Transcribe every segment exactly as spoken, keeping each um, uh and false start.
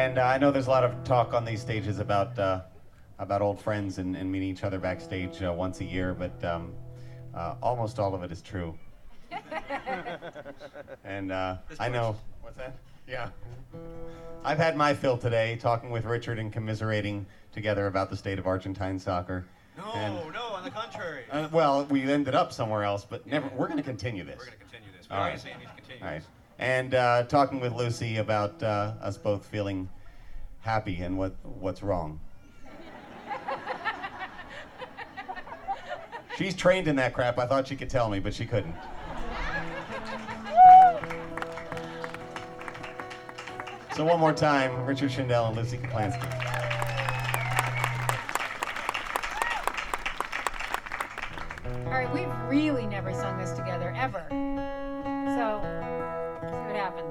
And uh, I know there's a lot of talk on these stages about uh, about old friends and, and meeting each other backstage uh, once a year, but um, uh, almost all of it is true. And uh, I know. What's that? Yeah. I've had my fill today, talking with Richard and commiserating together about the state of Argentine soccer. No, And, no, on the contrary. uh, well, we ended up somewhere else, but never. We're going to continue this. We're going to continue this. We All already right. say it needs to continue. All right. And uh, talking with Lucy about uh, us both feeling happy and what what's wrong. She's trained in that crap. I thought she could tell me, but she couldn't. So one more time, Richard Shindell and Lucy Kaplansky. All right, we've really never sung this together, ever. So, see what happens.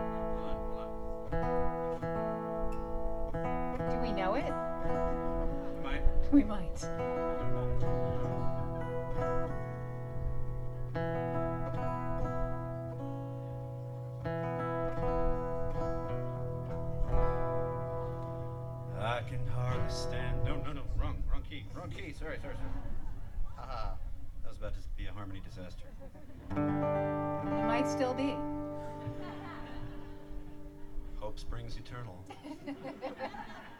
Do we know it? We might. We might. I can hardly stand. No, no, no. Wrong, wrong key. Wrong key. Sorry, sorry, sorry. Haha. That was about to be a harmony disaster. It might still be. Hope springs eternal.